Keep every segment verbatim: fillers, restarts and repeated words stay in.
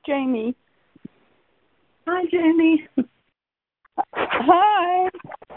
Jamie. Hi, Jamie. Hi.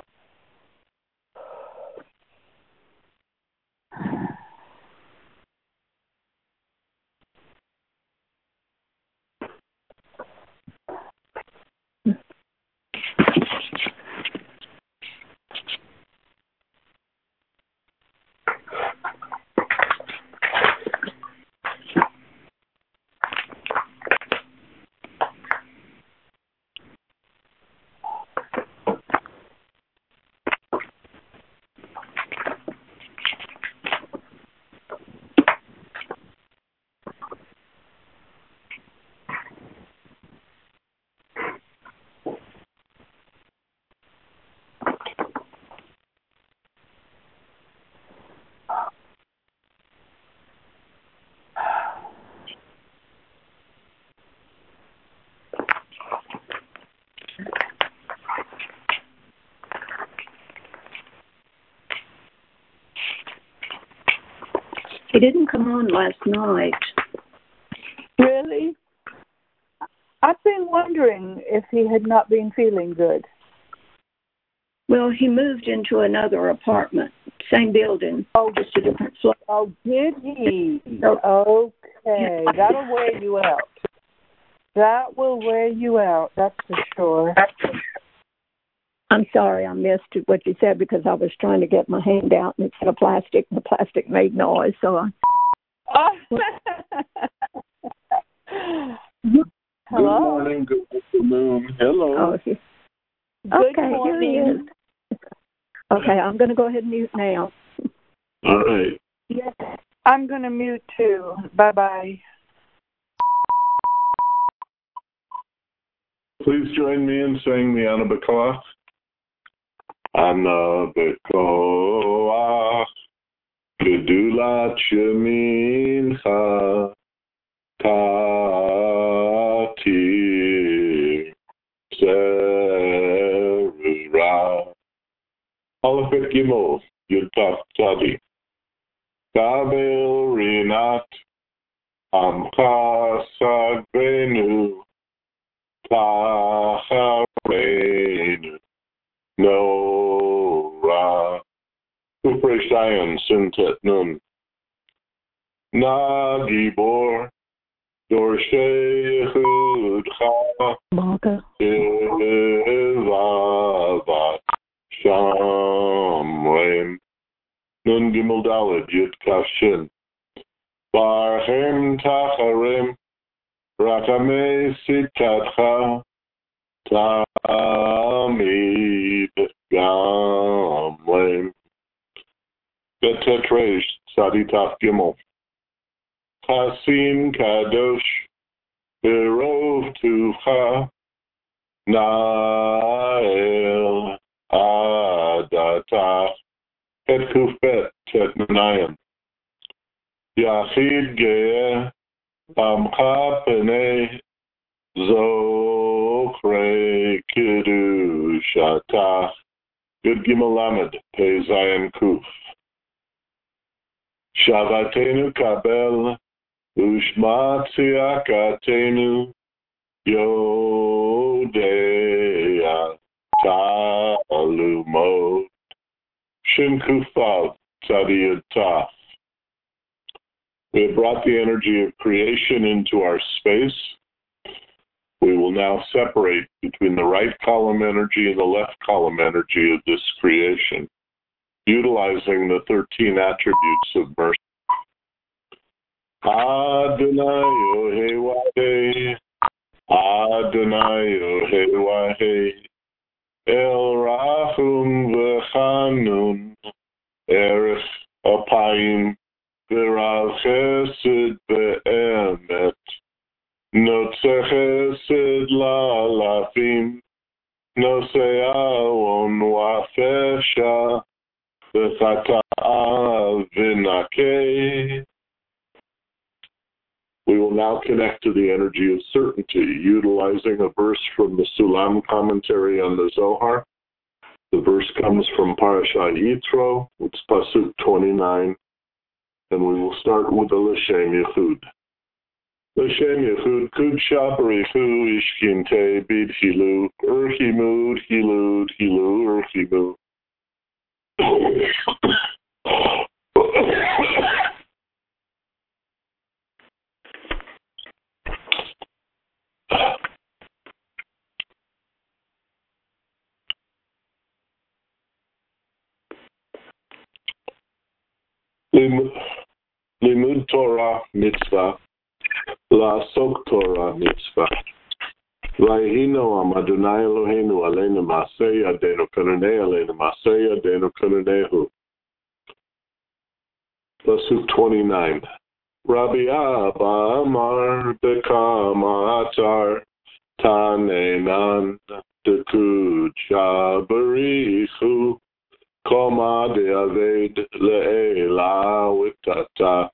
He didn't come on last night. Really? I've been wondering if he had not been feeling good. Well, he moved into another apartment, same building, oh, just a different floor. Oh, did he? Okay, that'll wear you out. That will wear you out, that's for sure. I'm sorry I missed what you said because I was trying to get my hand out and it had a plastic, and the plastic made noise, so I... Oh. Hello? Good morning, good afternoon. Hello. Oh, he... Good okay, morning. Here he is. Okay, I'm going to go ahead and mute now. All right. Yes, I'm going to mute too. Bye-bye. Please join me in saying the Anabakoach. Anabakoach, Gedulat Shemincha, Tatir, Zerura. Aleph Bet Gimel, Yud Taf Tzadi. Kabel Rinat, Amcha Sagrenu, Tachareinu, Nora. Kufrei Shayon, Sintet Nun. Na Gibor, Dorshei Yechudcha, Malka. Evavat, Shamreim. Nun Gimel Daled, Yud Kaf Shin. Barhem Tacharim, Rakamei Sitadcha, Tamid Gamleim. Betetresh Saditaf Gimel. Chasim Kadosh, Berov Tuvcha, Nael Adatach, Et Kufet Tetnayan. Yachid Ge'eh, Amcha Penei, Zokre Kiddushatach. Good Gimel Lamed, Pei Zayin Kuf. Shavatenu Kabel, Ushma Tziakatenu, Yodea Talumot, Shin Kufav Tzadiyad Taf. We have brought the energy of creation into our space. We will now separate between the right column energy and the left column energy of this creation, utilizing the thirteen attributes of mercy. Adonai Yohei Adonai Yohei El Rachum V'Chanun Erech Apayim V'Rav Chesed V'Emet Notzeh Chesed La'alafim Nosei Awon Wa'afesha V'Chata'a V'Nakei. We will now connect to the energy of certainty, utilizing a verse from the Sulam commentary on the Zohar. The verse comes from Parashat Yitro. It's Pasuk twenty-nine, and we will start with the L'Shem Yichud. L'Shem Yechud Kudsha Barichu Ishkinte Bid Hilu Urhimud Hilud Hilu Urhimud. Limud Torah Mitzvah La'asok Torah Mitzvah Vayhino Am Adonai Eloheinu Aleinu Masei Yadenu Kananei Aleinu Masei Yadenu Kananehu. Pasuk twenty-nine. Rabbi Abba Amar Bekama Atar Tanenan Dekuja Barichu Koma de Aved Le'ela Witata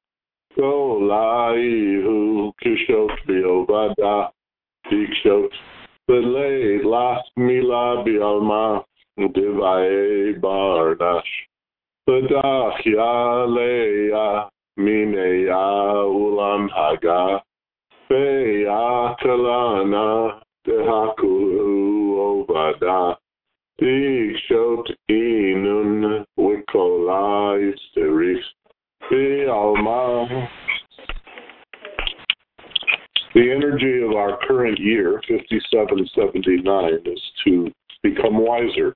Golaihu Kishot Biovada Dikshot Belay Las Mila Bialma Divae Bardash Badachya Leia Mineya Ulam Haga Feya Kalana Dehakulu Ovada Dikshot Inun Wikola Isterich Bialma. The energy of our current year, fifty-seven seventy-nine, is to become wiser.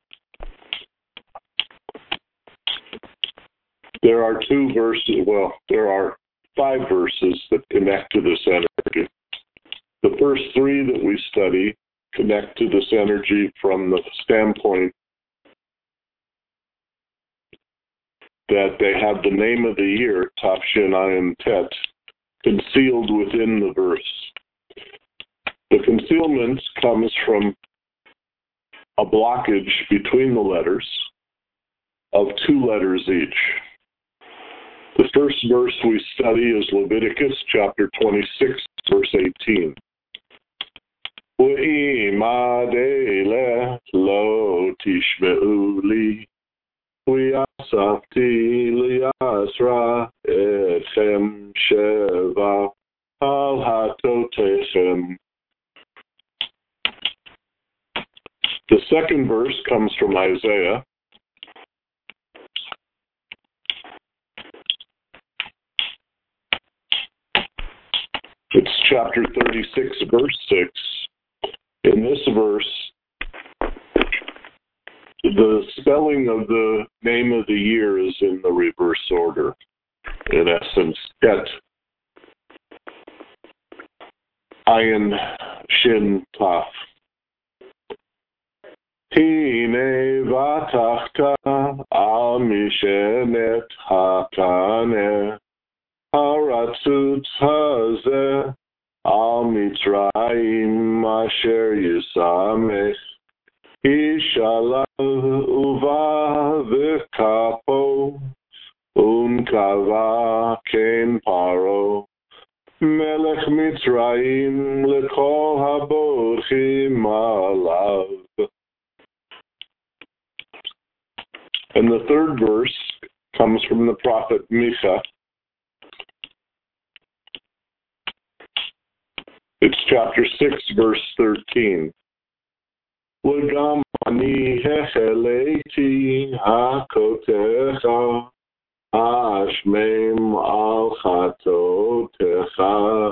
There are two verses, well, there are five verses that connect to this energy. The first three that we study connect to this energy from the standpoint that they have the name of the year, Tafshin Ayin Tet, concealed within the verse. The concealment comes from a blockage between the letters of two letters each. The first verse we study is Leviticus chapter twenty-six, verse eighteen. U'imadele lo tishme'u li U'yasafti liyasra etchem sheva al hatotechem. The second verse comes from Isaiah. It's chapter thirty-six, verse six. In this verse, the spelling of the name of the year is in the reverse order. In essence, Tet, Ayin, Shin, Taf. Hine vatachta al mishenet hakane haratzut hazeh al mitzrayim asher yisamech Ishalav uva v'kapo unkava ken paro melech mitzrayim lekol haborchim alav. And the third verse comes from the prophet Micah. It's chapter six, verse thirteen. L'gam ani hecheleti hakotecha ashmem al chatotecha.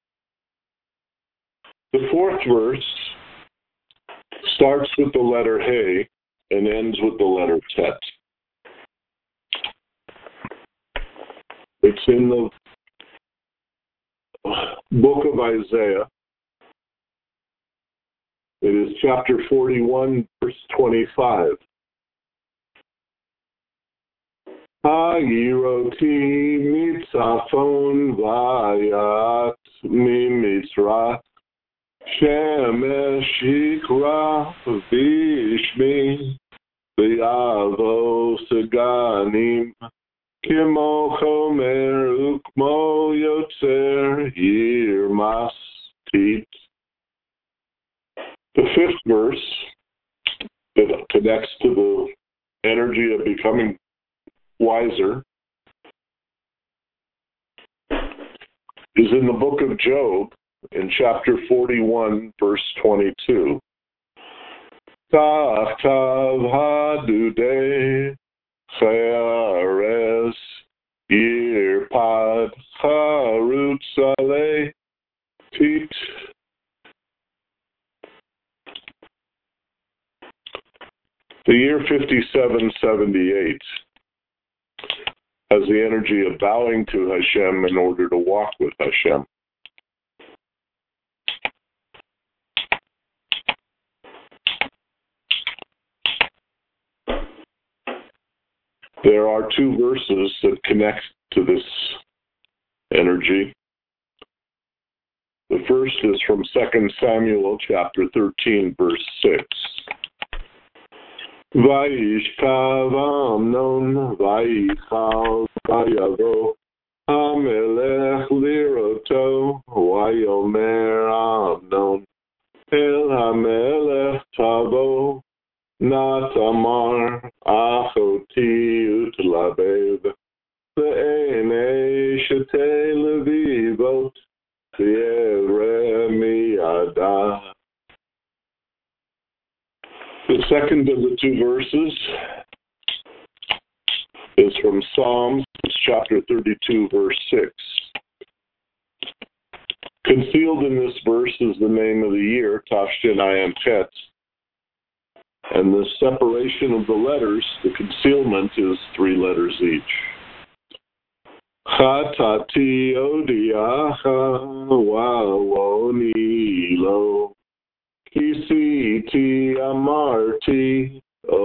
The fourth verse starts with the letter He and ends with the letter Tet. It's in the book of Isaiah. It is chapter forty-one, verse twenty-five. Ha'yiroti mitzafon vayat mimitzrat shemesh hikra v'ishmi v'yavo seganim kimo chomer ukmo yotzer yirmas tit. The fifth verse that connects to the energy of becoming wiser is in the book of Job in chapter forty-one, verse twenty-two. Tachtav hadude cheres yirpad charutzale tit. The year fifty-seven seventy-eight has the energy of bowing to Hashem in order to walk with Hashem. There are two verses that connect to this energy. The first is from Second Samuel chapter thirteen, verse six. Vayishkav Amnon vayichal vayavo hamelech liroto vayomer Amnon el hamelech tavo natamar achoti utlabev ve'enei shetei levivot v'yevre miyada. The second of the two verses is from Psalms chapter thirty-two, verse six. Concealed in this verse is the name of the year, Tafshin Ayin Tet. And the separation of the letters, the concealment, is three letters each. Chatati odiacha wawoni lo. Kisiti amarti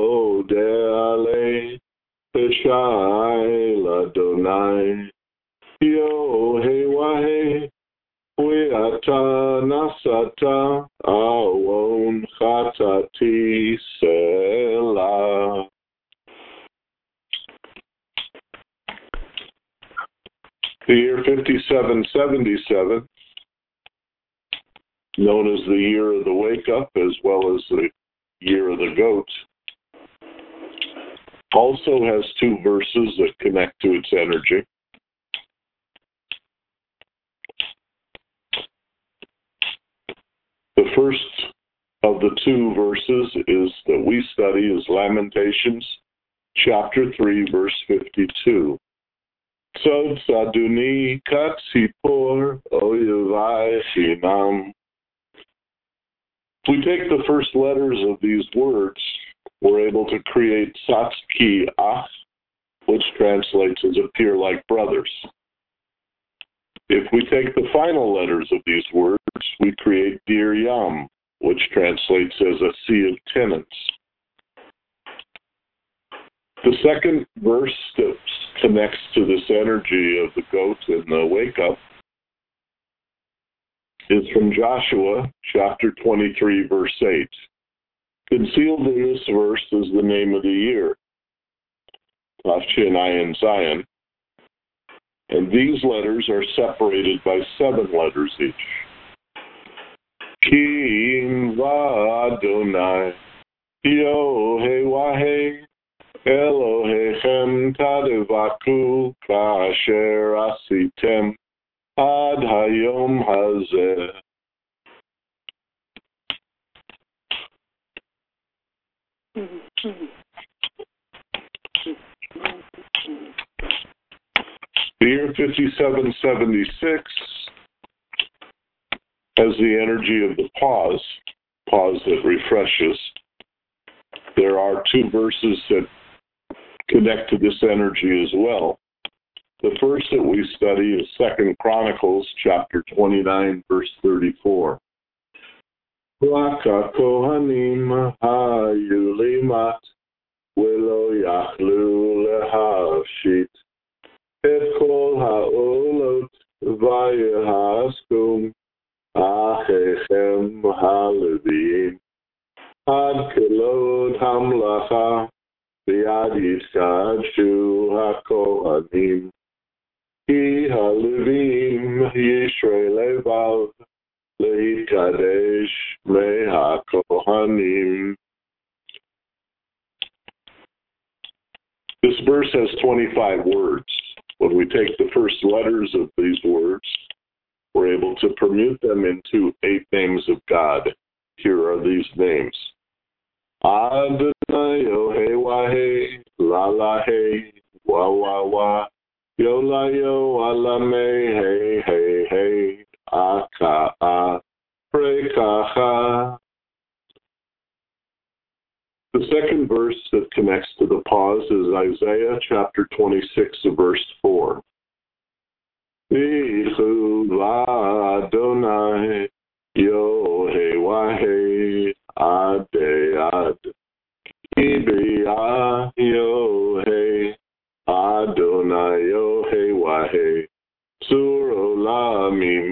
odeale peshai ladonai yo he wahe weata nasata awon chatati sela. The year fifty-seven seventy-seven, known as the year of the wake-up as well as the year of the goat, also has two verses that connect to its energy. The first of the two verses is that we study is Lamentations, chapter three, verse fifty-two. Sod saduni katsipor oyevai chinam. If we take the first letters of these words, we're able to create Satski Ach, which translates as appear like brothers. If we take the final letters of these words, we create Dir Yam, which translates as a sea of tenants. The second verse that connects to this energy of the goat and the wake-up is from Joshua chapter twenty-three, verse eight. Concealed in this verse is the name of the year, Tafshin Ayin Zion, and these letters are separated by seven letters each. Kim va'adonai yohe wahe Elohechem tadevaku kasher asitem ad hayom hazeh. The year fifty-seven seventy-six has the energy of the pause, pause that refreshes. There are two verses that connect to this energy as well. The first that we study is Second Chronicles chapter twenty-nine, verse thirty-four. Raka kohanim hayulimat velo yachlu lehashit et kol haolot vayehaskum achechem halevim ad kelod hamlacha v'ad yiskadshu hakohanim ki halevim yishrei levav leikadesh mehakohanim. This verse has twenty-five words. When we take the first letters of these words, we're able to permute them into eight names of God. Here are these names. Adonai Yohe Wahe, La La He, Wa Wa Wa, Yo La Yo, Alame, Hey Hey Hey, Aka A, Prekacha. The second verse that connects to the pause is Isaiah chapter twenty-six, verse four. Ichu Adonai Yohe Wahe Ade Ad Kibiya Yohe Adonai Yohe Wahe Surolamim.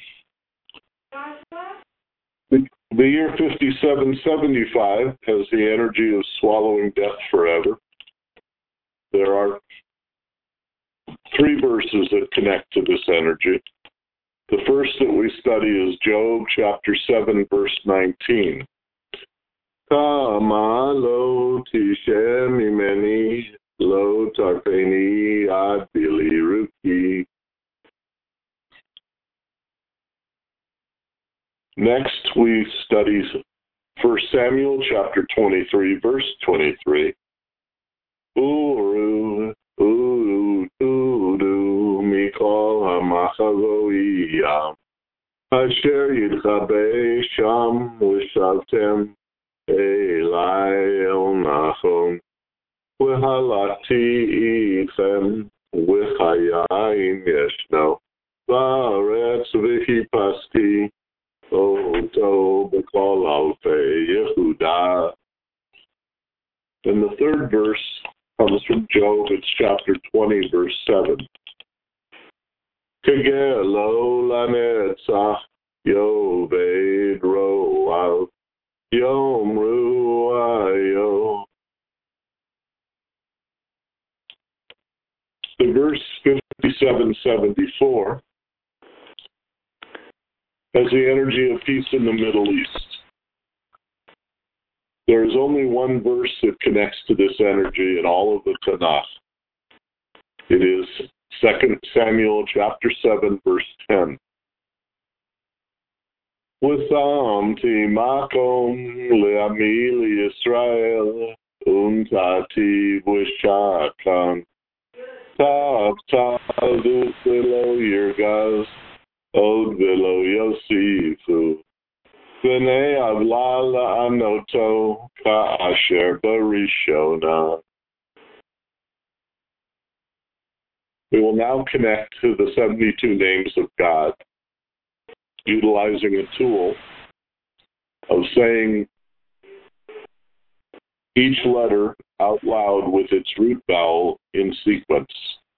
The year fifty-seven seventy-five has the energy of swallowing death forever. There are three verses that connect to this energy. The first that we study is Job chapter seven, verse nineteen. Kama lo tishem imeni lo tarpeni ad biliruki. Next, we study First Samuel chapter twenty-three, verse twenty-three. Uru, uru, uru, mikol hamachavoiyam, asher yidchabe sham wishavtem elai el nachon, v'halati itchem v'chayayim yeshno, v'aretz v'hipasti, Oto b'kol alfei Yehuda. And the third verse comes from Job. It's chapter twenty, verse seven. Kegelo lanetzach yoved ro'al yom ru'ayo. The verse fifty-seven seventy-four has the energy of peace in the Middle East. There is only one verse that connects to this energy in all of the Tanakh. It is Second Samuel chapter seven, verse ten. Withamti makom le'ami Yisrael untati v'shakan tav tav v'lo yirgaz Od velo Yosifu, V'nei avla la'anoto ka'asher barishona. We will now connect to the seventy-two names of God, utilizing a tool of saying each letter out loud with its root vowel in sequence.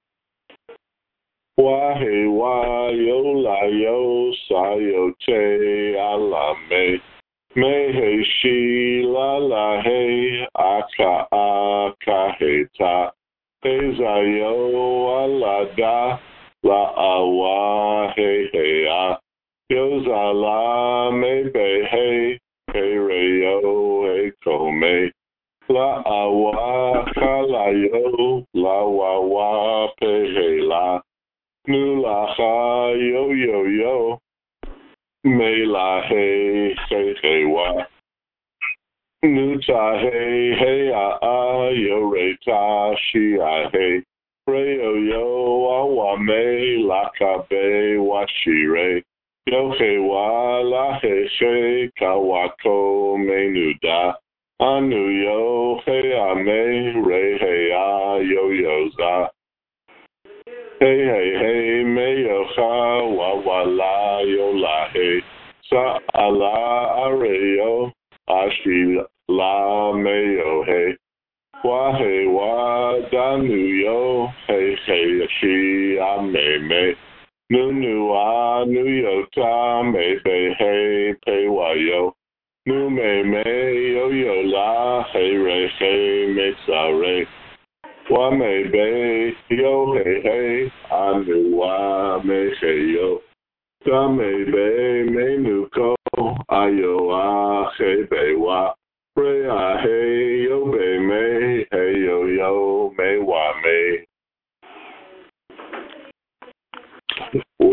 Wahe wa yo la yo sa yo te ala me me he shi la la he aka a ka he ta he za yo ala da la a wa he he a yo za la me be he he re yo he ko me la a wa ka la yo la wa wa pe he la Nu la ha yo yo yo, me la he he he wa. Nu ta he he a a yo re ta shi a he. Re yo yo a wa me la ka be wa shi re. Yo he wa la he he ka wa ko me nu da. Anu yo he a me re he a yo yo za. Hey, hey, hey, me yo ha, wa wa la, yo la, hey, sa ala, are yo, ashi la, me yo, hey, wa hey, wa, da nu yo, hey, hey, shi, a me, me, nu nu, a, nu yo, ta, me, be, hey, pe, wa yo, nu me, me, yo, yo, la, hey, re, hey, me, sa, re, wa me be yo hey hey anu wa me hey yo ta me be me nu ko ayo a hey be wa re a hey yo be me hey yo yo me wa me. We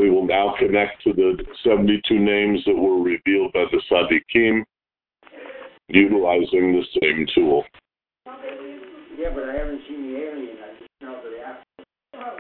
We will now connect to the seventy-two names that were revealed by the Tzaddikim, utilizing the same tool. Yeah, but I haven't seen the alien. I just know the after.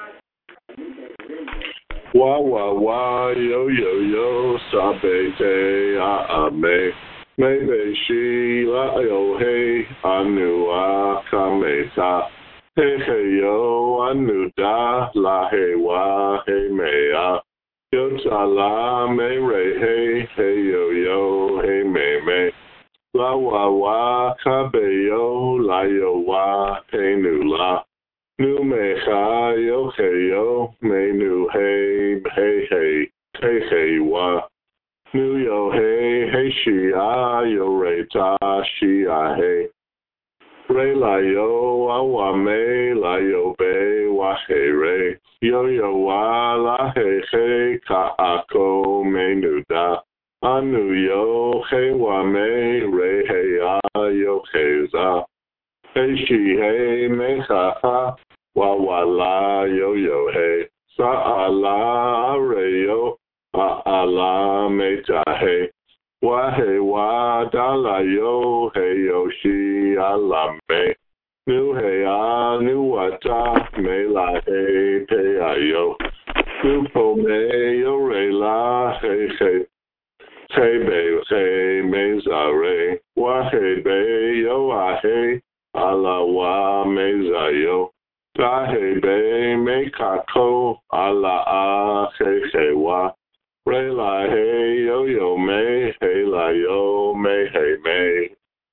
Wa wa wa yo yo yo sabete a me me be shi la yo hey anu a kameta hey hey yo anu da la hey wa hey me a yo ta la me re hey hey yo yo hey me me la wa wa ka be yo la yo wa hey nu la Nu me ha yo hey yo me nu hey hey hey hey hey wa nu yo hey hey she a yo re ta she a hey re la yo a wa me la yo be wa hey re yo yo wa la hey hey ka a ko me nu da anu yo hey wa me re hey a yo hey za hey she hey me ha ha wa wa la yo yo hey sa a la re yo a a la me ta hey wa hey wa da la yo hey yo she a la me nu hey a nu wa ta me la hey te a yo nu po me yo re la hey hey hey be hey me za re wa hey be yo a hey a la wa me za yo ta he be me ka ko ala a he he wa re la he yo yo me he la yo me he me.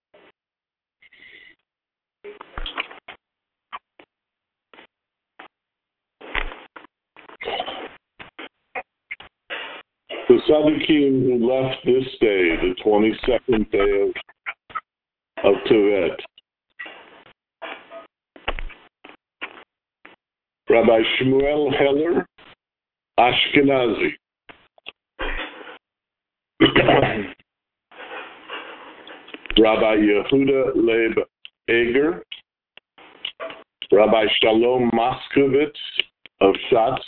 The Tzaddikim who left this day, the twenty-second day of, of Tevet, Rabbi Shmuel Heller, Ashkenazi. Rabbi Yehuda Leib Eger, Rabbi Shalom Moskovitz of Shatz,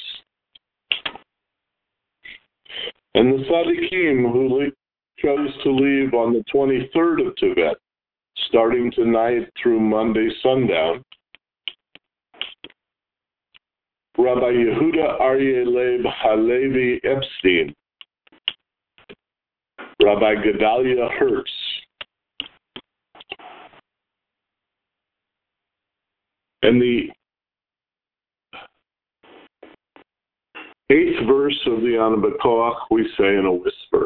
and the Tzaddikim who le- chose to leave on the twenty-third of Tevet, starting tonight through Monday sundown. Rabbi Yehuda Aryeh Leib Halevi Epstein, Rabbi Gedalia Hertz, and the eighth verse of the Ana B'Koach we say in a whisper.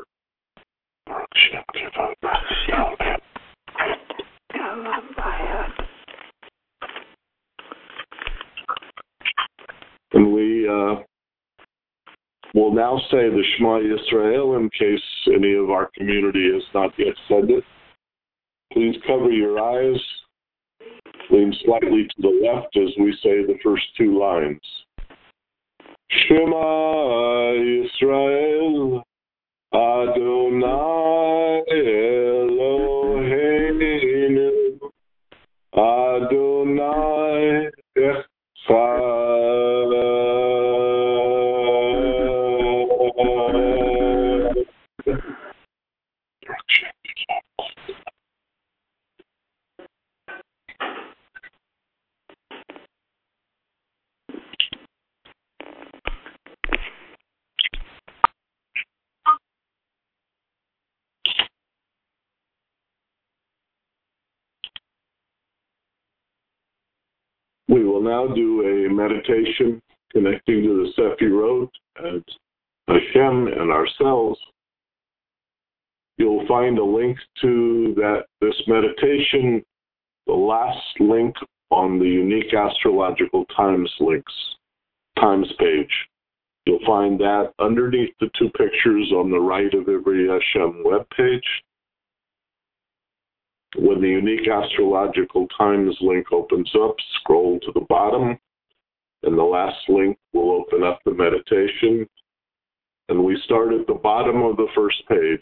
And we uh, will now say the Shema Yisrael in case any of our community has not yet said it. Please cover your eyes. Lean slightly to the left as we say the first two lines. Shema Yisrael, Adonai Eloheinu, Adonai Echad. We will now do a meditation connecting to the Sefirot and Hashem and ourselves. You'll find a link to that this meditation, the last link on the Unique Astrological Times links, Times page. You'll find that underneath the two pictures on the right of every Hashem webpage. When the Unique Astrological Times link opens up, scroll to the bottom, and the last link will open up the meditation. And we start at the bottom of the first page.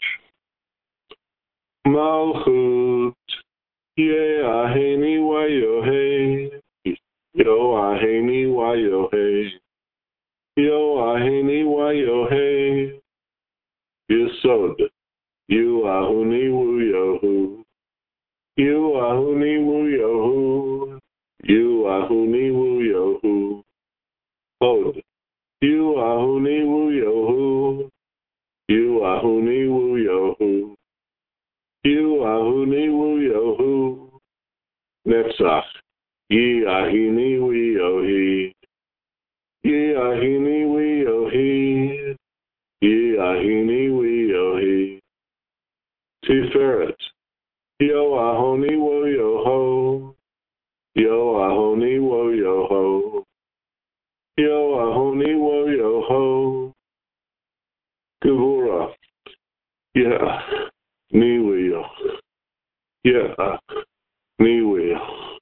Malchut, Ye'aheni wa Yohei, Yo'aheni wa Yohei, Yo ahini wa yo he. Yesod. You ahuni wu yohu. You ahuni wu yohu. You ahuni wu yohu. Hod. You ahuni wu yohu. You ahuni wu yohu. You ahuni wu yohu. Netzach. Ye ahini wi yohi. Ye ahini wi yohi. Ye ahini wi yohi. Tiferet. Yo ahoni wo yoho. Yo ahoni wo yoho. Yo ahoni wo yoho. Gevura. Yeah. Niwio. Yeah. Niwio.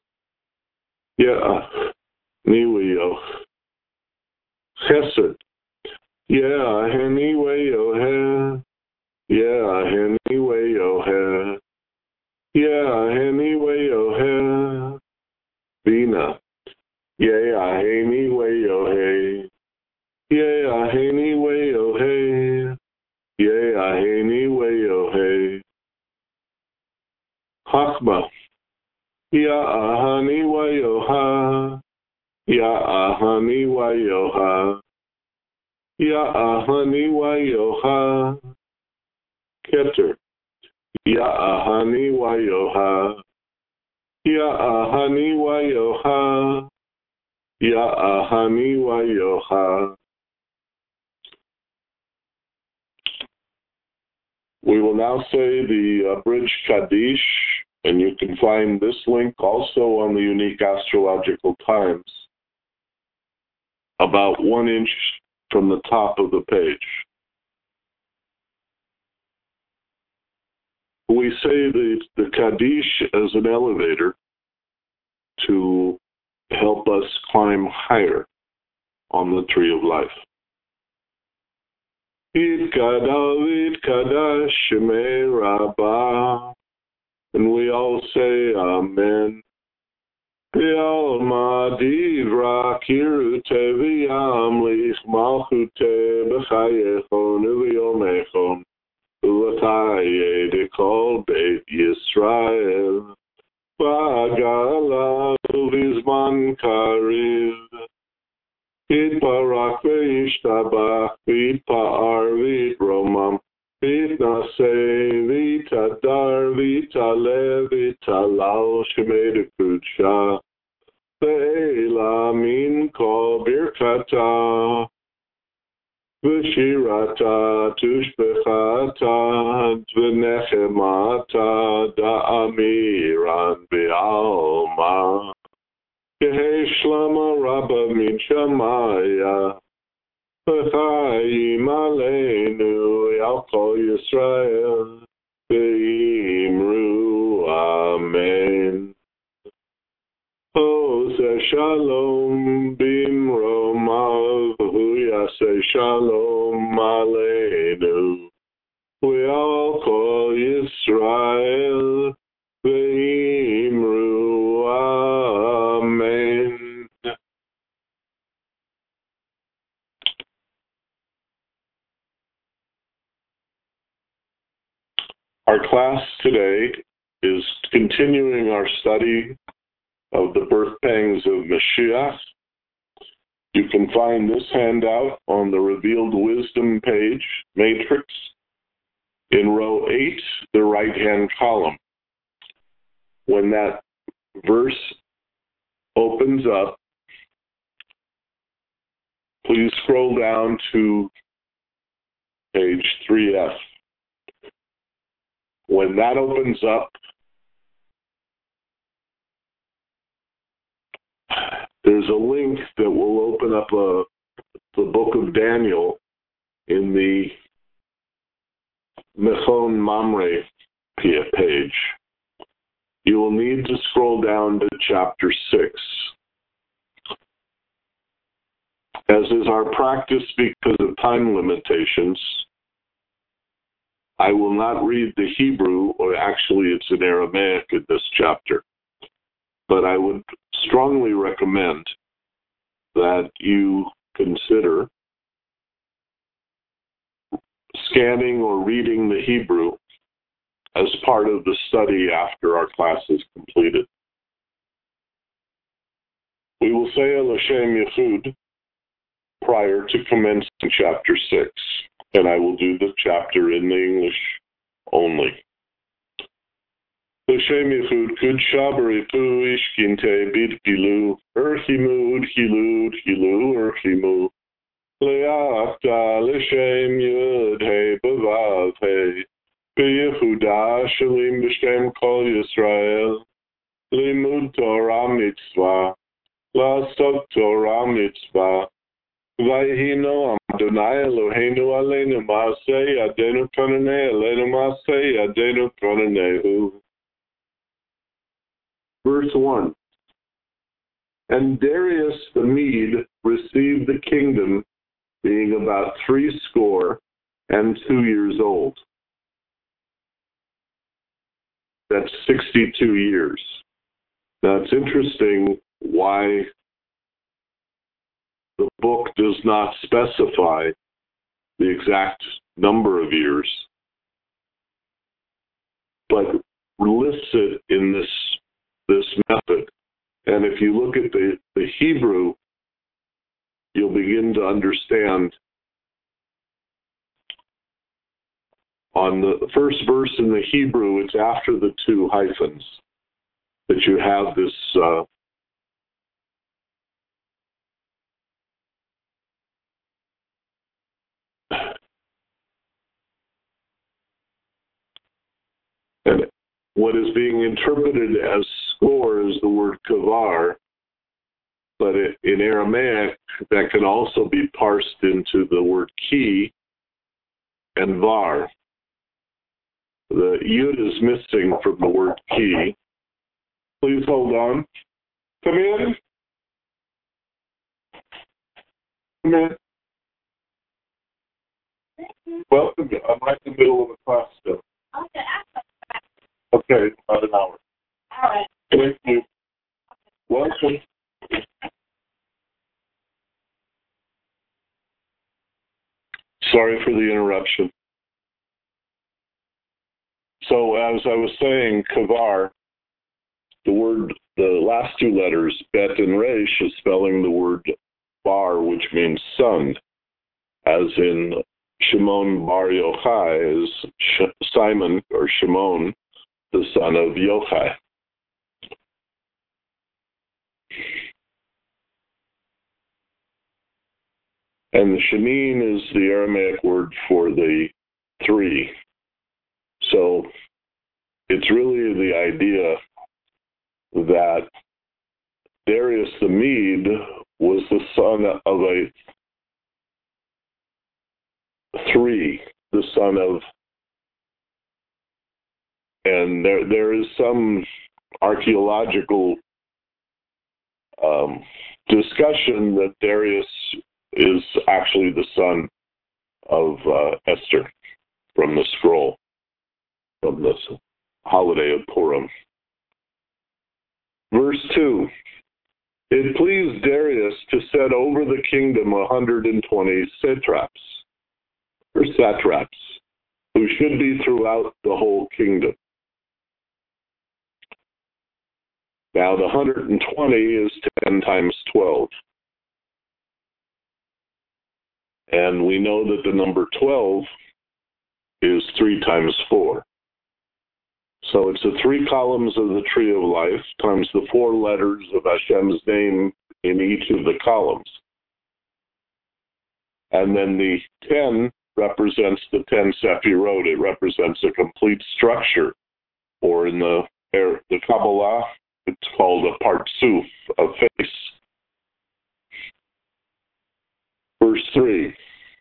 Yeah. Niwio. Chesed. Yeah. Anyway, yo he. Yeah. Anyway, yo he. Yeah. Anyway, yo he. Bina. Yeah. Anyway, yo he. Yeah. Anyway, yo he. Yeah. Anyway, yo he. Hakma. Ya ahani wa yoha. Ya ahani wa yoha. Ya ahani wa yoha. Keter. Ya ahani wa yoha. Ya ahani wa yoha. Ya ahani wa yoha. We will now say the Abridged Kaddish, and you can find this link also on the Unique Astrological Times, about one inch from the top of the page. We say the, the Kaddish as an elevator to help us climb higher on the tree of life. Yitkadav, Yitkadash, Shemei Rabbah. And we all say Amen. B'alma divra kirute v'yamlich malchute b'chayechon v'yomechon v'lataye dekol beit Yisrael v'agala v'zman kariv Yitbarak v'yishtabach v'yitpa'ar v'yitromam v'yitnaseh v'yitadar v'yitaleh v'yitalal shemei dekudsha ve'ela min kol birkata v'shirata tushbechata v'nechemata da'amiran b'alma Yehi shlama rabba min shamaya v'chayim aleinu yal kol Yisrael v'yimru amen. Ose shalom bimromav hu yaseh shalom aleinu v'yal kol Yisrael v'yimru amen. Our class today is continuing our study of the birth pangs of Mashiach. You can find this handout on the Revealed Wisdom page, matrix, in row eight, the right-hand column. When that verse opens up, please scroll down to page three F. When that opens up, there's a link that will open up a, the book of Daniel in the Mechon Mamre page. You will need to scroll down to chapter six. As is our practice because of time limitations, I will not read the Hebrew, or actually it's in Aramaic in this chapter, but I would strongly recommend that you consider scanning or reading the Hebrew as part of the study after our class is completed. We will say El Hashem Yehud prior to commencing chapter six, and I will do the chapter in the English only. Hashem Yehud Kud Shabaripu Ishkinte Bid Gilu Erchimud Hilud Hilu Erchimu Leachta L'Shem Yud He Bavav He B'Yehuda Shalim B'Shem Kol Yisrael Limud Torah Mitzvah La'asok Torah Mitzvah Vayhino Adonai Eloheinu Aleinu Ma'aseh Yadenu Konanei Aleinu Ma'aseh Yadenu Konanehu. Verse one. And Darius the Mede received the kingdom, being about three score and two years old. That's sixty-two years. Now it's interesting why the book does not specify the exact number of years, but lists it in this this method. And if you look at the, the Hebrew, you'll begin to understand. On the first verse in the Hebrew, it's after the two hyphens that you have this uh, and what is being interpreted as score is the word kavar, but it, in Aramaic, that can also be parsed into the word ki and var. The yud is missing from the word ki. Please hold on. Come in. Come in. Welcome. I'm right in the middle of a class still. Okay, about an hour. All right. Thank you. Welcome. Sorry for the interruption. So as I was saying, kavar, the word, the last two letters, bet and resh, is spelling the word bar, which means son, as in Shimon bar Yochai is Sh- Simon or Shimon, the son of Yochai. And the Shamin is the Aramaic word for the three. So it's really the idea that Darius the Mede was the son of a three, the son of, and there there is some archaeological um, discussion that Darius is actually the son of uh, Esther from the scroll, from this holiday of Purim. Verse two, it pleased Darius to set over the kingdom one hundred twenty satraps, or satraps, who should be throughout the whole kingdom. Now the one hundred twenty is ten times twelve. And we know that the number twelve is three times four. So it's the three columns of the tree of life times the four letters of Hashem's name in each of the columns. And then the ten represents the ten Sephirot. It represents a complete structure. Or in the, the Kabbalah, it's called a partsuf, a face. Verse three.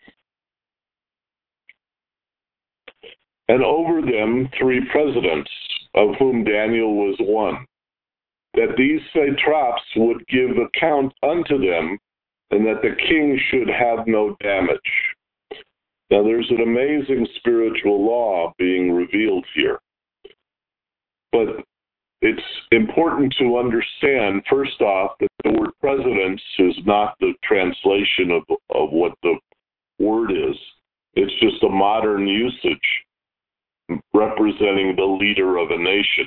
And over them three presidents, of whom Daniel was one, that these satraps would give account unto them, and that the king should have no damage. Now there's an amazing spiritual law being revealed here. But it's important to understand, first off, that the word presidents is not the translation of, of what the word is. It's just a modern usage representing the leader of a nation.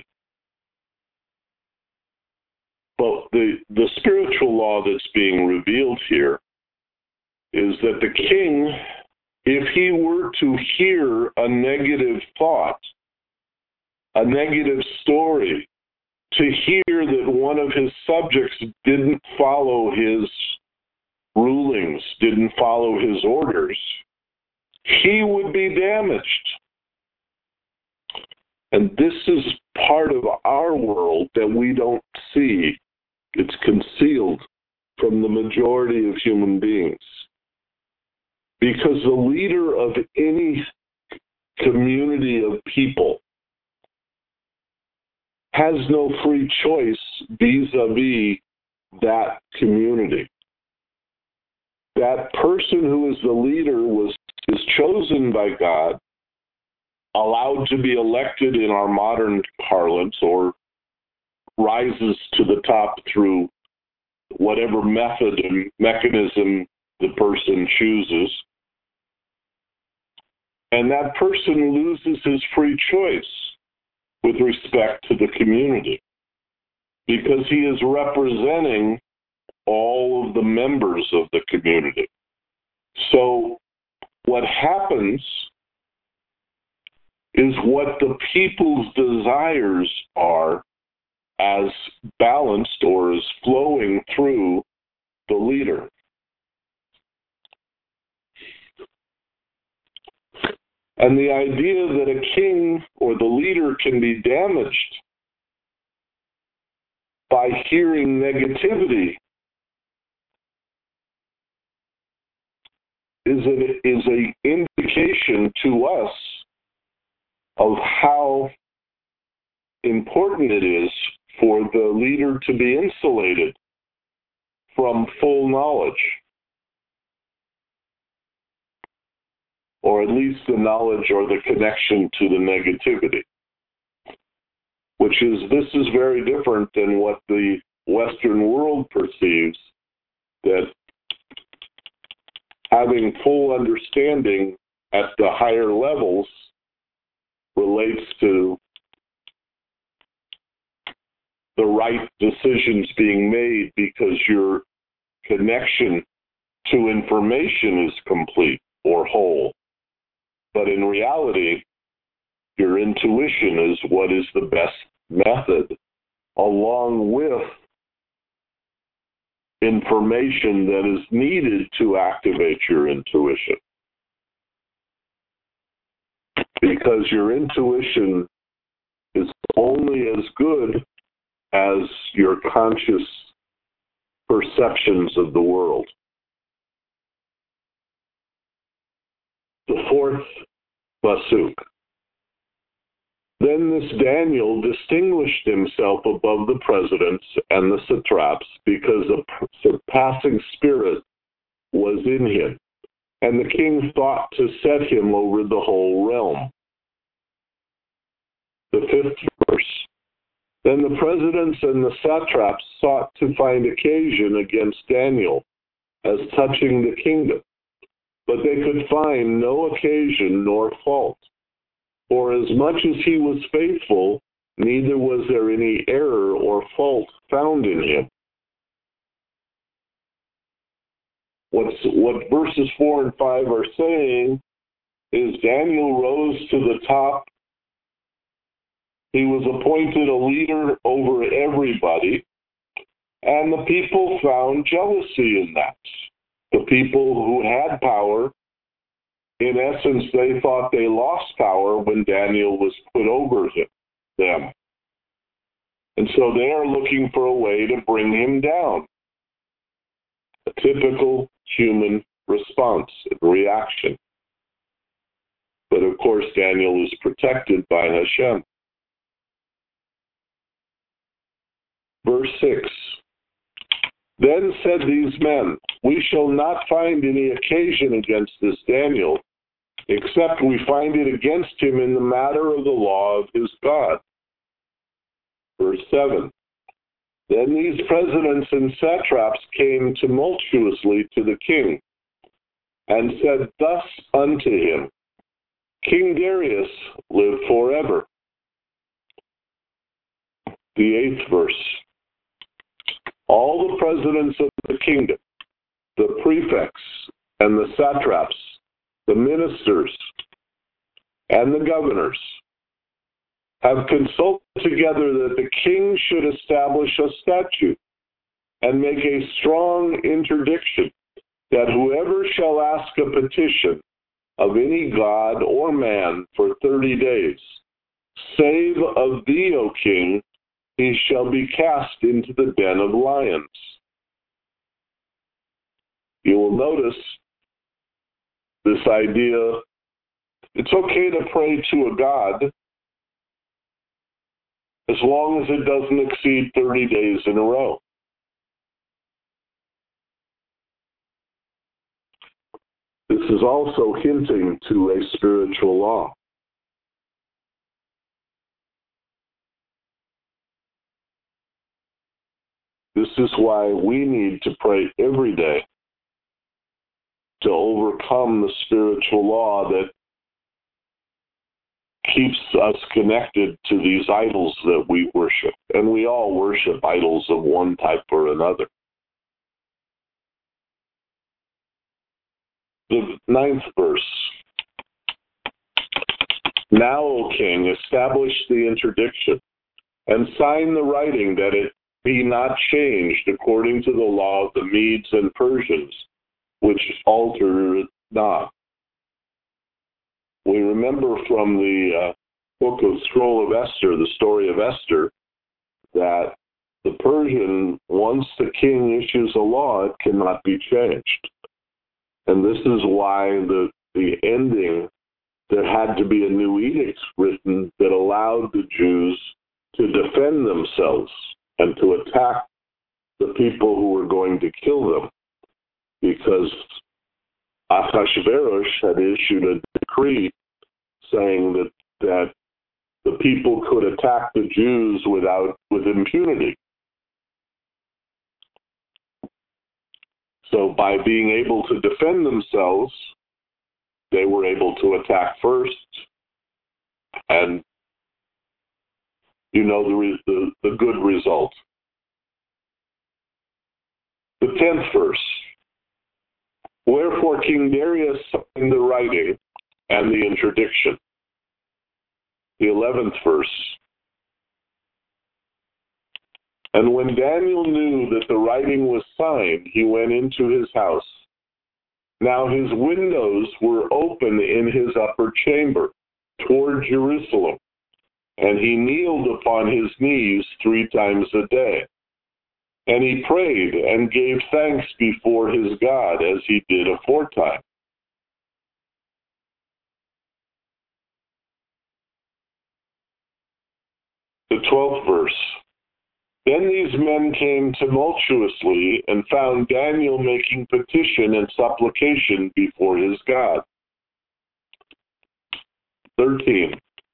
But the, the spiritual law that's being revealed here is that the king, if he were to hear a negative thought, a negative story, to hear that one of his subjects didn't follow his rulings, didn't follow his orders, he would be damaged. And this is part of our world that we don't see. It's concealed from the majority of human beings. Because the leader of any community of people has no free choice vis-a-vis that community. That person who is the leader was is chosen by God, allowed to be elected in our modern parlance, or rises to the top through whatever method and mechanism the person chooses. And that person loses his free choice with respect to the community, because he is representing all of the members of the community. So what happens is what the people's desires are as balanced or as flowing through the leader. And the idea that a king or the leader can be damaged by hearing negativity is an is a indication to us of how important it is for the leader to be insulated from full knowledge, or at least the knowledge or the connection to the negativity, which is, this is very different than what the Western world perceives, that having full understanding at the higher levels relates to the right decisions being made because your connection to information is complete or whole. But in reality, your intuition is what is the best method, along with information that is needed to activate your intuition. Because your intuition is only as good as your conscious perceptions of the world. The fourth Pasuk. Then this Daniel distinguished himself above the presidents and the satraps because a surpassing spirit was in him, and the king thought to set him over the whole realm. The fifth verse. Then the presidents and the satraps sought to find occasion against Daniel as touching the kingdom, but they could find no occasion nor fault. For as much as he was faithful, neither was there any error or fault found in him. What's, what verses four and five are saying is Daniel rose to the top. He was appointed a leader over everybody, and the people found jealousy in that. The people who had power, in essence, they thought they lost power when Daniel was put over him, them. And so they are looking for a way to bring him down. A typical human response, a reaction. But of course, Daniel is protected by Hashem. Verse six. Then said these men, we shall not find any occasion against this Daniel, except we find it against him in the matter of the law of his God. Verse seven. Then these presidents and satraps came tumultuously to the king, and said thus unto him, King Darius, live forever. The eighth verse. All the presidents of the kingdom, the prefects and the satraps, the ministers and the governors, have consulted together that the king should establish a statute and make a strong interdiction that whoever shall ask a petition of any god or man for thirty days, save of thee, O king, he shall be cast into the den of lions. You will notice this idea, it's okay to pray to a god as long as it doesn't exceed thirty days in a row. This is also hinting to a spiritual law. This is why we need to pray every day to overcome the spiritual law that keeps us connected to these idols that we worship. And we all worship idols of one type or another. The ninth verse. Now, O king, establish the interdiction, and sign the writing that it be not changed according to the law of the Medes and Persians, which alter not. We remember from the uh, book of Scroll of Esther, the story of Esther, that the Persian, once the king issues a law, it cannot be changed. And this is why the, the ending, there had to be a new edict written that allowed the Jews to defend themselves and to attack the people who were going to kill them, because Ahasuerus had issued a decree saying that, that the people could attack the Jews without with impunity. So by being able to defend themselves, they were able to attack first, and you know the, re- the, the good result. The tenth verse. Wherefore King Darius signed the writing and the interdiction. The eleventh verse. And when Daniel knew that the writing was signed, he went into his house. Now his windows were open in his upper chamber toward Jerusalem, and he kneeled upon his knees three times a day. And he prayed and gave thanks before his God as he did aforetime. The twelfth verse. Then these men came tumultuously and found Daniel making petition and supplication before his God. thirteen.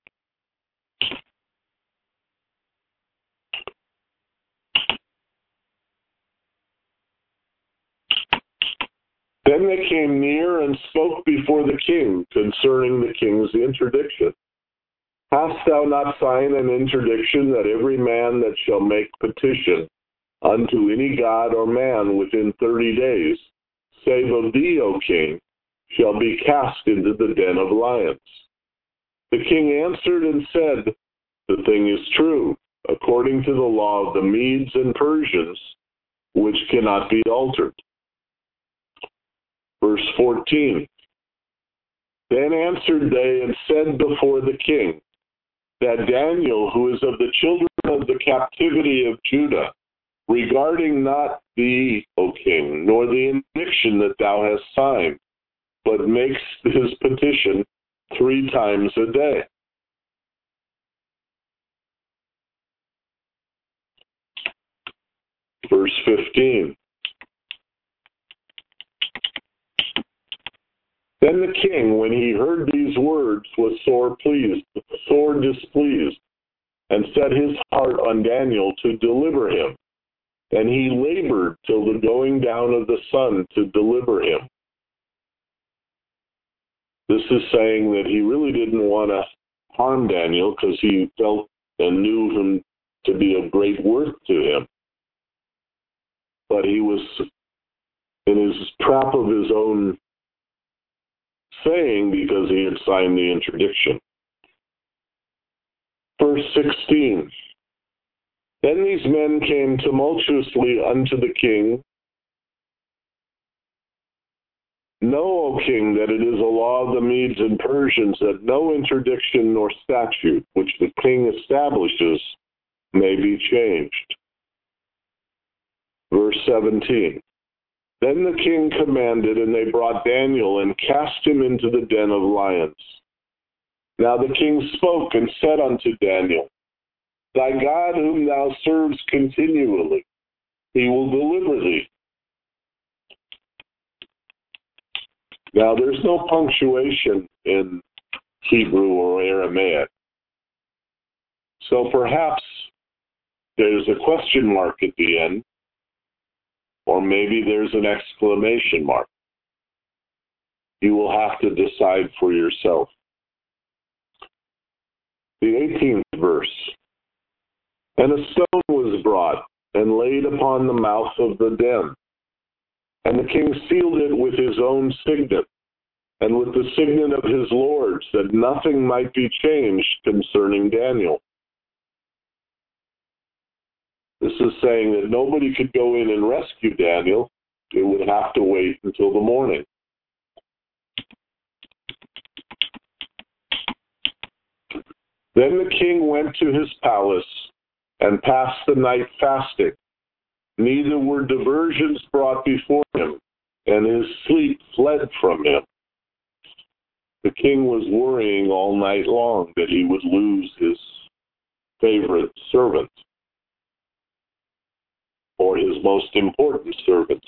Then they came near and spoke before the king concerning the king's interdiction. Hast thou not signed an interdiction that every man that shall make petition unto any god or man within thirty days, save of thee, O king, shall be cast into the den of lions? The king answered and said, The thing is true, according to the law of the Medes and Persians, which cannot be altered. Verse fourteen. Then answered they and said before the king, that Daniel, who is of the children of the captivity of Judah, regarding not thee, O king, nor the interdiction that thou hast signed, but makes his petition three times a day. Verse fifteen. Then the king, when he heard these words, was sore pleased, sore displeased, and set his heart on Daniel to deliver him. And he labored till the going down of the sun to deliver him. This is saying that he really didn't want to harm Daniel because he felt and knew him to be of great worth to him. But he was in his trap of his own saying because he had signed the interdiction. Verse sixteen. Then these men came tumultuously unto the king. Know, O king, that it is a law of the Medes and Persians that no interdiction nor statute which the king establishes may be changed. Verse seventeen. Then the king commanded, and they brought Daniel and cast him into the den of lions. Now the king spoke and said unto Daniel, Thy God whom thou servest continually, he will deliver thee. Now there's no punctuation in Hebrew or Aramaic. So perhaps there's a question mark at the end, or maybe there's an exclamation mark. You will have to decide for yourself. The eighteenth verse. And a stone was brought and laid upon the mouth of the den. And the king sealed it with his own signet, and with the signet of his lords, that nothing might be changed concerning Daniel. This is saying that nobody could go in and rescue Daniel. It would have to wait until the morning. Then the king went to his palace and passed the night fasting. Neither were diversions brought before him, and his sleep fled from him. The king was worrying all night long that he would lose his favorite servant, or his most important servant.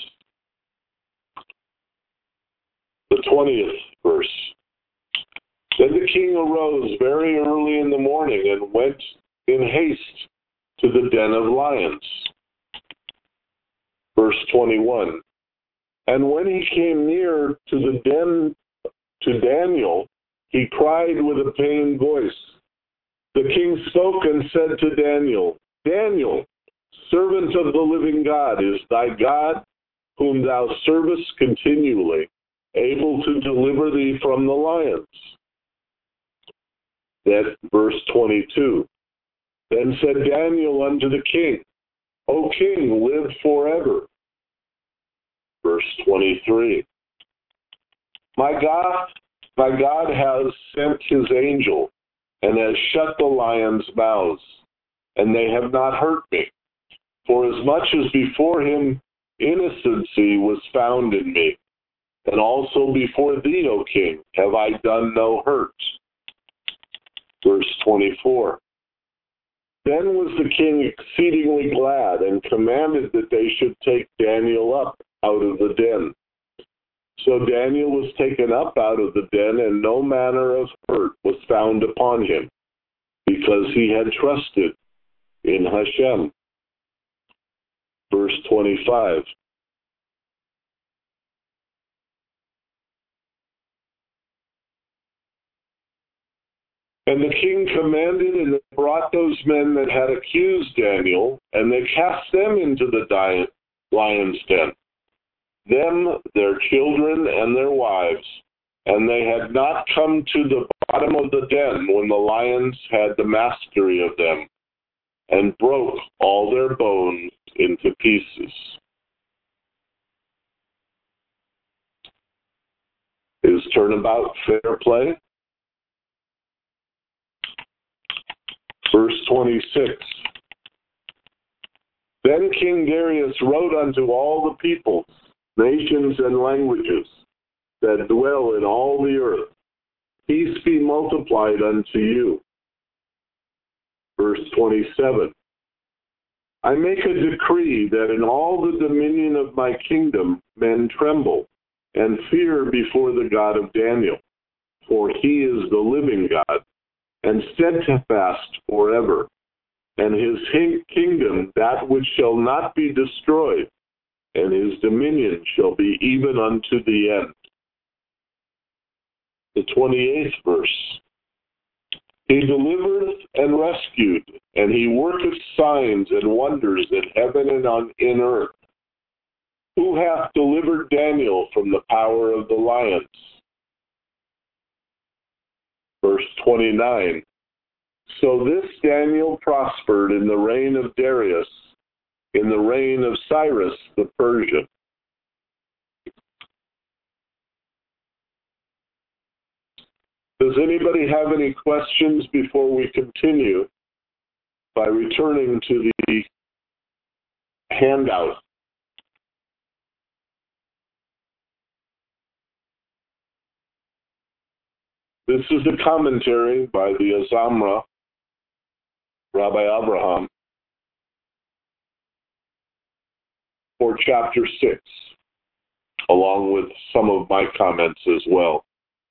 The twentieth verse. Then the king arose very early in the morning and went in haste to the den of lions. Verse twenty-one. And when he came near to the den to Daniel, he cried with a pained voice. The king spoke and said to Daniel, Daniel, servant of the living God, is thy God, whom thou servest continually, able to deliver thee from the lions? That verse twenty-two. Then said Daniel unto the king, O king, live forever. Verse twenty-three. My God, my God has sent his angel, and has shut the lions' mouths, and they have not hurt me. For as much as before him innocency was found in me, and also before thee, O king, have I done no hurt. Verse twenty-four. Then was the king exceedingly glad, and commanded that they should take Daniel up out of the den. So Daniel was taken up out of the den, and no manner of hurt was found upon him, because he had trusted in Hashem. Verse twenty-five. And the king commanded, and they brought those men that had accused Daniel, and they cast them into the lion's den, them, their children, and their wives. And they had not come to the bottom of the den when the lions had the mastery of them, and broke all their bones into pieces. Is turnabout fair play? Verse twenty-six. Then King Darius wrote unto all the peoples, nations, and languages that dwell in all the earth, peace be multiplied unto you. Verse twenty-seven. I make a decree that in all the dominion of my kingdom men tremble and fear before the God of Daniel, for he is the living God, and steadfast forever, and his kingdom that which shall not be destroyed, and his dominion shall be even unto the end. the twenty-eighth verse. He delivereth and rescued, and he worketh signs and wonders in heaven and on in earth. Who hath delivered Daniel from the power of the lions? Verse twenty-nine. So this Daniel prospered in the reign of Darius, in the reign of Cyrus the Persian. Does anybody have any questions before we continue by returning to the handout? This is a commentary by the Azamra, Rabbi Abraham, for chapter six, along with some of my comments as well.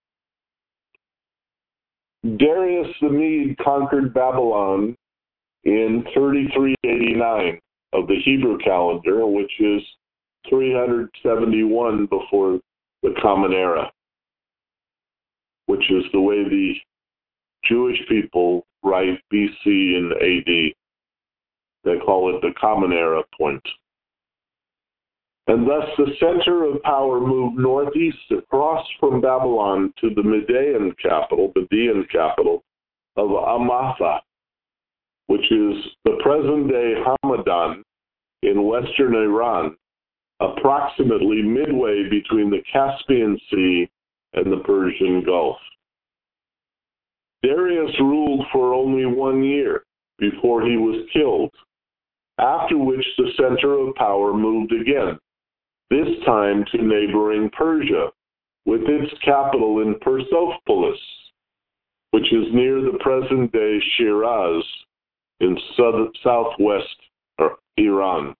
Darius the Mede conquered Babylon in thirty-three eighty-nine of the Hebrew calendar, which is three hundred seventy-one before the Common Era, which is the way the Jewish people write B C and A D. They call it the Common Era point. And thus the center of power moved northeast across from Babylon to the Median capital, Median capital of Amatha, which is the present-day Hamadan in western Iran, approximately midway between the Caspian Sea and the Persian Gulf. Darius ruled for only one year before he was killed, after which the center of power moved again, this time to neighboring Persia, with its capital in Persepolis, which is near the present-day Shiraz in southwest Iran.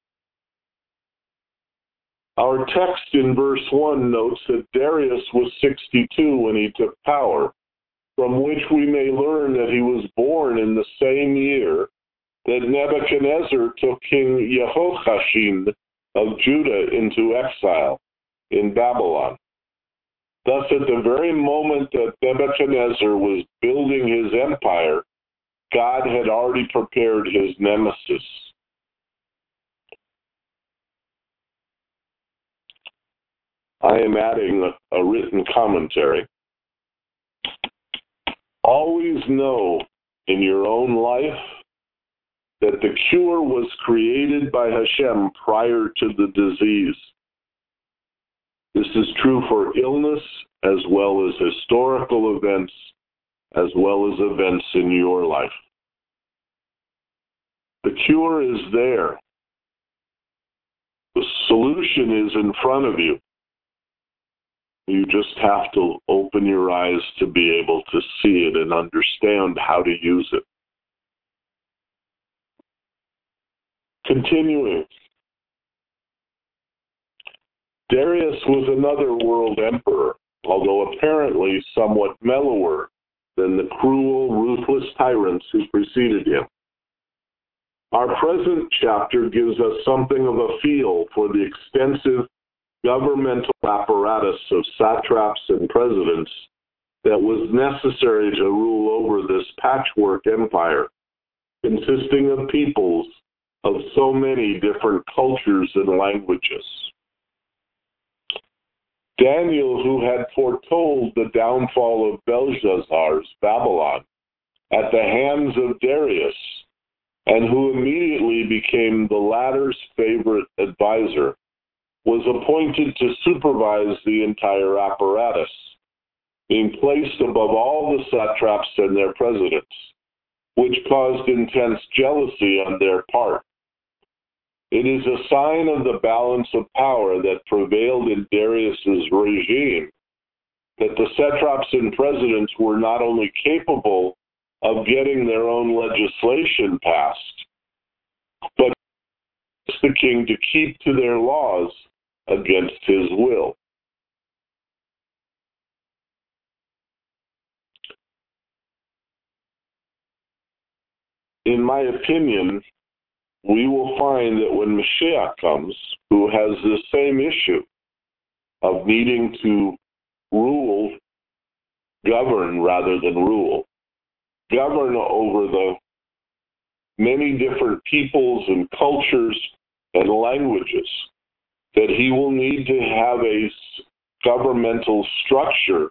Our text in verse one notes that Darius was sixty-two when he took power, from which we may learn that he was born in the same year that Nebuchadnezzar took King Jehoiachin of Judah into exile in Babylon. Thus, at the very moment that Nebuchadnezzar was building his empire, God had already prepared his nemesis. I am adding a, a written commentary. Always know in your own life that the cure was created by Hashem prior to the disease. This is true for illness as well as historical events, as well as events in your life. The cure is there. The solution is in front of you. You just have to open your eyes to be able to see it and understand how to use it. Continuing. Darius was another world emperor, although apparently somewhat mellower than the cruel, ruthless tyrants who preceded him. Our present chapter gives us something of a feel for the extensive governmental apparatus of satraps and presidents that was necessary to rule over this patchwork empire, consisting of peoples of so many different cultures and languages. Daniel, who had foretold the downfall of Belshazzar's Babylon at the hands of Darius, and who immediately became the latter's favorite advisor, was appointed to supervise the entire apparatus, being placed above all the satraps and their presidents, which caused intense jealousy on their part. It is a sign of the balance of power that prevailed in Darius's regime that the satraps and presidents were not only capable of getting their own legislation passed, but the king to keep to their laws against his will. In my opinion, we will find that when Mashiach comes, who has the same issue of needing to rule govern rather than rule. Govern over the many different peoples and cultures and languages, that he will need to have a governmental structure,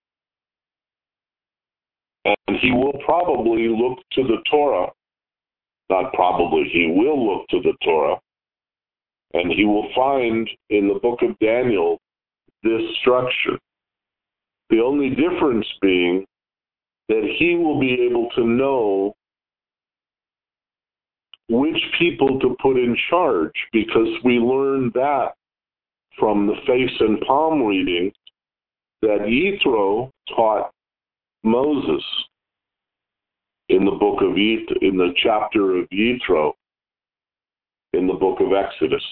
and he will probably look to the Torah. Not probably, he will look to the Torah, and he will find in the book of Daniel this structure. The only difference being that he will be able to know which people to put in charge, because we learned that from the face and palm reading that Yitro taught Moses in the book of Yit- in the chapter of Yitro in the book of Exodus.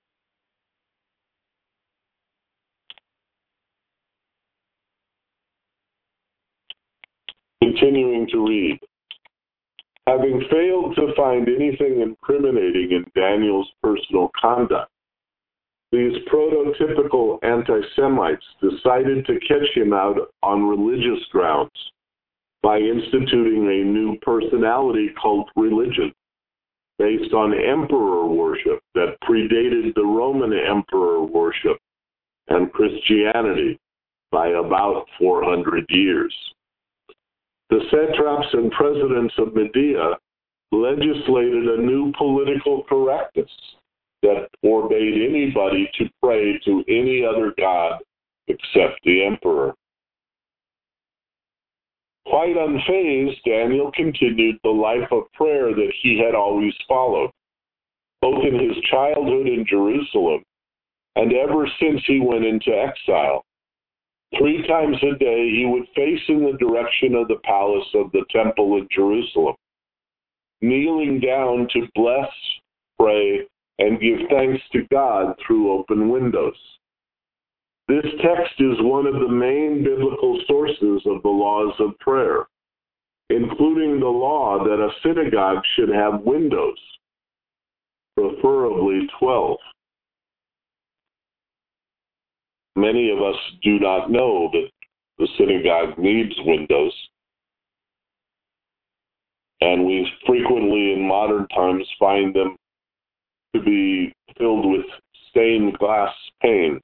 Continuing to read. Having failed to find anything incriminating in Daniel's personal conduct, these prototypical anti-Semites decided to catch him out on religious grounds by instituting a new personality cult religion based on emperor worship that predated the Roman emperor worship and Christianity by about four hundred years. The satraps and presidents of Media legislated a new political correctness that forbade anybody to pray to any other god except the emperor. Quite unfazed, Daniel continued the life of prayer that he had always followed, both in his childhood in Jerusalem and ever since he went into exile. Three times a day he would face in the direction of the palace of the temple in Jerusalem, kneeling down to bless, pray, and give thanks to God through open windows. This text is one of the main biblical sources of the laws of prayer, including the law that a synagogue should have windows, preferably twelve. Many of us do not know that the synagogue needs windows, and we frequently in modern times find them to be filled with stained glass panes.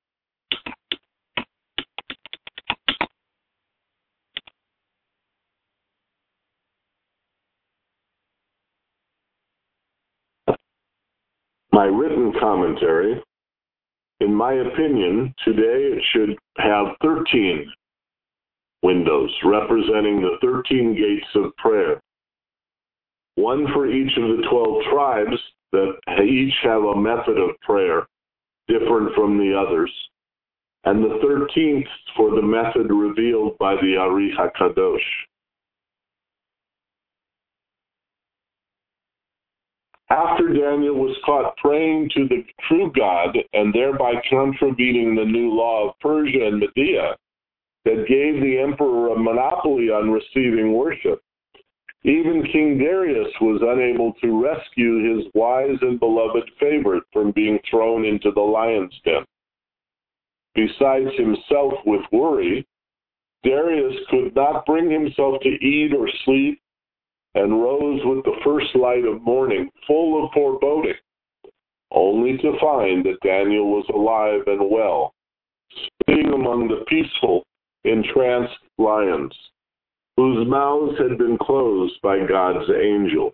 My written commentary. In my opinion, today it should have thirteen windows representing the thirteen gates of prayer. One for each of the twelve tribes that each have a method of prayer different from the others, and the thirteenth for the method revealed by the Ari HaKadosh. After Daniel was caught praying to the true God and thereby contravening the new law of Persia and Media that gave the emperor a monopoly on receiving worship, even King Darius was unable to rescue his wise and beloved favorite from being thrown into the lion's den. Besides himself with worry, Darius could not bring himself to eat or sleep, and rose with the first light of morning, full of foreboding, only to find that Daniel was alive and well, sitting among the peaceful, entranced lions, whose mouths had been closed by God's angel.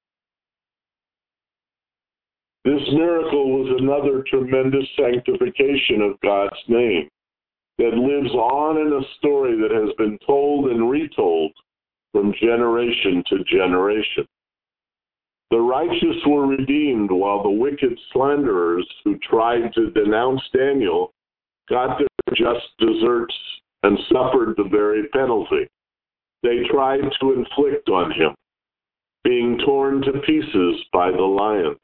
This miracle was another tremendous sanctification of God's name that lives on in a story that has been told and retold from generation to generation. The righteous were redeemed, while the wicked slanderers who tried to denounce Daniel got their just deserts and suffered the very penalty. They tried to inflict on him, being torn to pieces by the lions.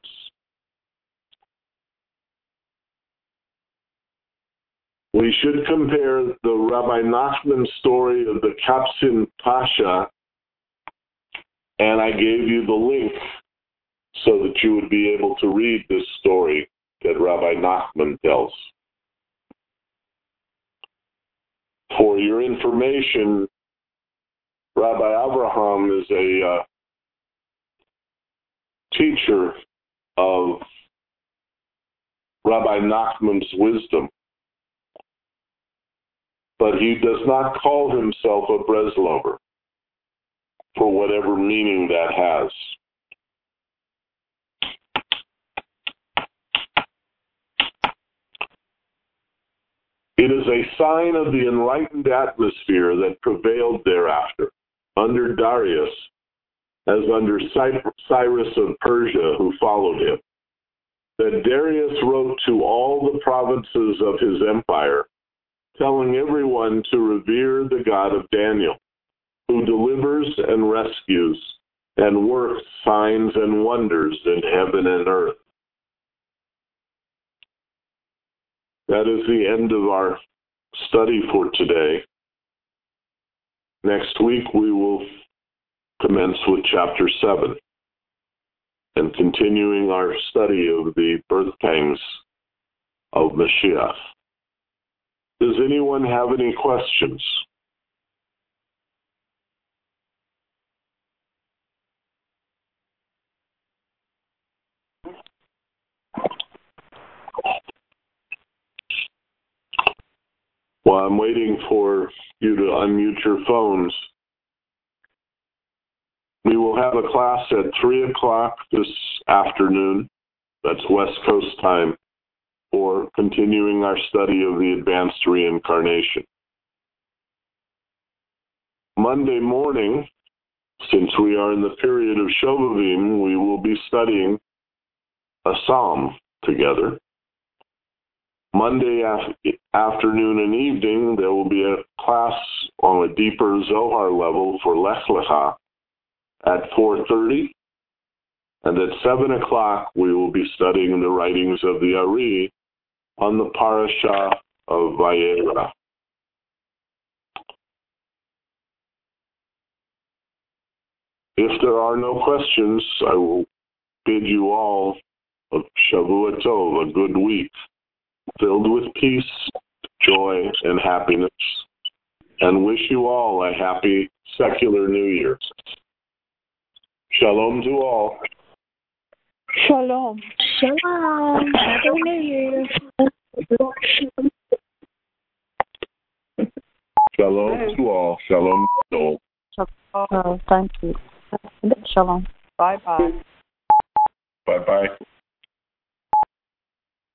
We should compare the Rabbi Nachman story of the Kapsin Pasha, and I gave you the link so that you would be able to read this story that Rabbi Nachman tells. For for your information, Rabbi Abraham is a uh, teacher of Rabbi Nachman's wisdom, but he does not call himself a Breslover, for whatever meaning that has. It is a sign of the enlightened atmosphere that prevailed thereafter, under Darius, as under Cyrus of Persia, who followed him, that Darius wrote to all the provinces of his empire, telling everyone to revere the God of Daniel, who delivers and rescues and works signs and wonders in heaven and earth. That is the end of our study for today. Next week we will commence with chapter seven and continuing our study of the birth pangs of Mashiach. Does anyone have any questions? While I'm waiting for you to unmute your phones, we will have a class at three o'clock this afternoon. That's West Coast time, for continuing our study of the advanced reincarnation. Monday morning, since we are in the period of Shovavim, we will be studying a psalm together. Monday af- afternoon and evening, there will be a class on a deeper Zohar level for Lech Lecha at four thirty. And at seven o'clock, we will be studying the writings of the Ari on the parasha of Vayera. If there are no questions, I will bid you all a Shavua Tov, a good week, filled with peace, joy, and happiness, and wish you all a happy secular New Year. Shalom to all. Shalom. Shalom. Happy New Year. Shalom to all. Shalom to all. Oh, thank you. Shalom. Bye-bye. Bye-bye.